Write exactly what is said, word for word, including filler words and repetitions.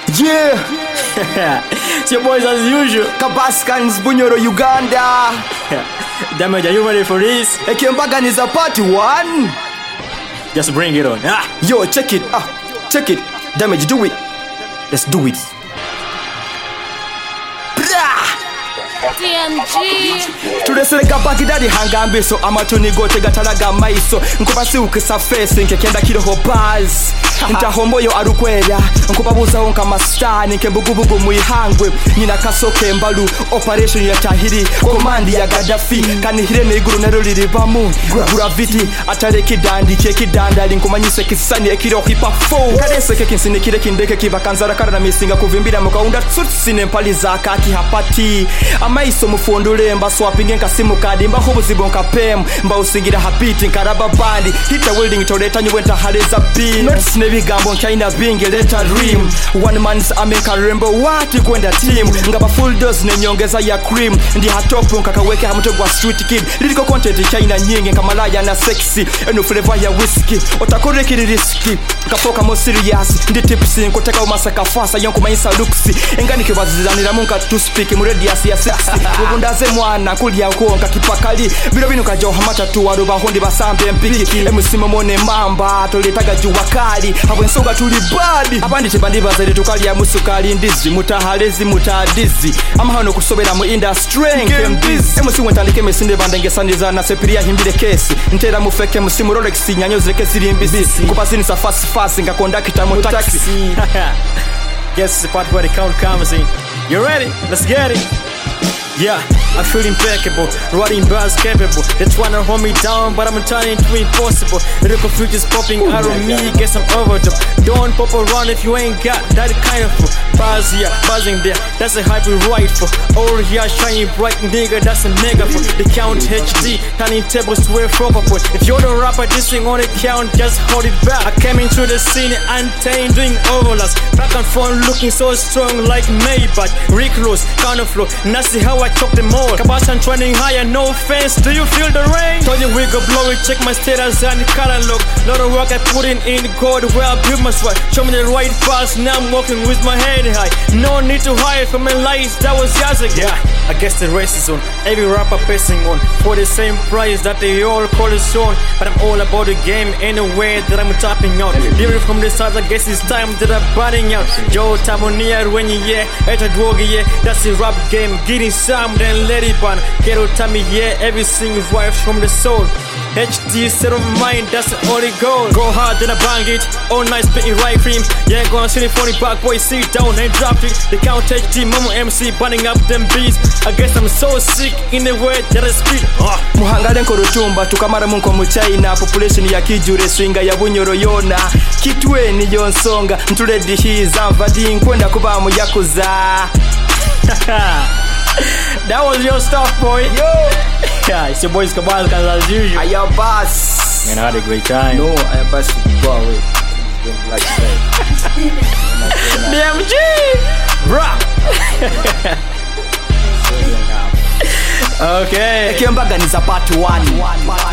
Yeah. It's your boys as usual. Kabaskans Bunyoro, Uganda. Damage, are you ready for this? Ekembagan is a part one. Just bring it on. Ah. Yo, check it. Ah, check it. Damage, do it. Let's do it. D M G Tulesereka bagidari hangambe so amatoni gote gatalaga maiso nkuba siukisa face nkekenda kiroho buzz ntahomboyo arukwera nkuba buza wonka mastani nkembugubugu muihangwe nyina kasoke mbalu operation ya tahiri command ya Gaddafi kanihire neguru nero liribamu gravity atareki dandi keki danda linkumanyise kisani ekiro hipa four kadese kekinsine kire kindeke kibakanzara karana misinga kuvimbira mukaunda tsutsine mpali zakaki hapati amaiso mufondule mba swapping nkasimu kadi mba hobuzibonka pem mba usingira hapiti nkaraba bandi hita welding toleta nyubenta haleza pin not nebigambo nkaina binge leta dream one man's ameka rembo wati kwenda team ngaba full dose nenyongeza ya cream ndi hatopo nkakaweke hamutogwa street kid liliko content chaina nyingi kamalaya na sexy eno flavor ya whiskey otakoreki riski kafoka mo serious ndi tips nkoteka umasaka fasa yonko mayisa luksi engani kibazizanira munka to speak mu radius ya sexy ubundaze mwana kulya konka kipakali biro bino kajo hamata tu waruba hondi basambe mpiki emusimo mone mamba toletaga juwa kali abwensoga tuli badi abandi tebandi bazali tukali ya musukali ndizi mutahalezi mutadizi amahano kusobera mu industry game biz emusimu ntandike mesinde bandengesaniza na sepiria himbire kesi ntera mufeke musimu Rolex nyanyo zireke ziri mbisi kupasini sa fast fast ngakonda kitamo taxi. Guess it's the part where the count comes in. You ready? Let's get it. Yeah, I feel impeccable, riding bars capable. They tryna hold me down, but I'm turning to impossible. The confusion's popping out of me, guess I'm overdub. Don't pop around if you ain't got that kind of buzz here, buzzing there. That's a hype we ride for. All here shining bright, nigga, that's a megaphone. The count H D, turning tables to a focal point. If you're the rapper dissing on the count, just hold it back. I came into the scene untamed, doing overlaps. Back and forth, looking so strong like Maybach. Rick Ross, kind of flow, nasty how I chop them all. Kabashan trending higher, no offense. Do you feel the rain? Told you we go blow it, check my status and catalog. Lot of work I put in in God where I build my swag. Show me the right path, now I'm walking with my head high. No need to hide from my lies, that was years ago. Yeah, I guess the race is on. Every rapper pacing on for the same price that they all call it on. But I'm all about the game anyway that I'm tapping out. Living from the start, I guess it's time that I'm burning out. Joe Tamonia when you yeah, at a dog yeah, that's the rap game. Getting some, then let it burn. Get out time yeah, everything is wife from the soul. H D set of mind, that's the only goal. Go hard, then I bang it. All night spitting right cream. Yeah, gonna see the funny back boy, sit down and drop it. The count H D, Momo M C, burning up them beats. I guess I'm so sick in the way that I speak. uh. Muhangale nkorutumba tukamara munko mu China. Population ya kijure swinga ya Bunyoro yona. Kitwe ni yonsonga ntuledi hiza mvadi nkwenda kuba mu yakuza. That was your stuff, boy. Yo. Yeah, it's your boys Kabaskan as usual. Aya boss. Man, I had a great time. No, aya boss, go away. Don't like that. D M G, bruh. Okay. Ekembagan is a part one.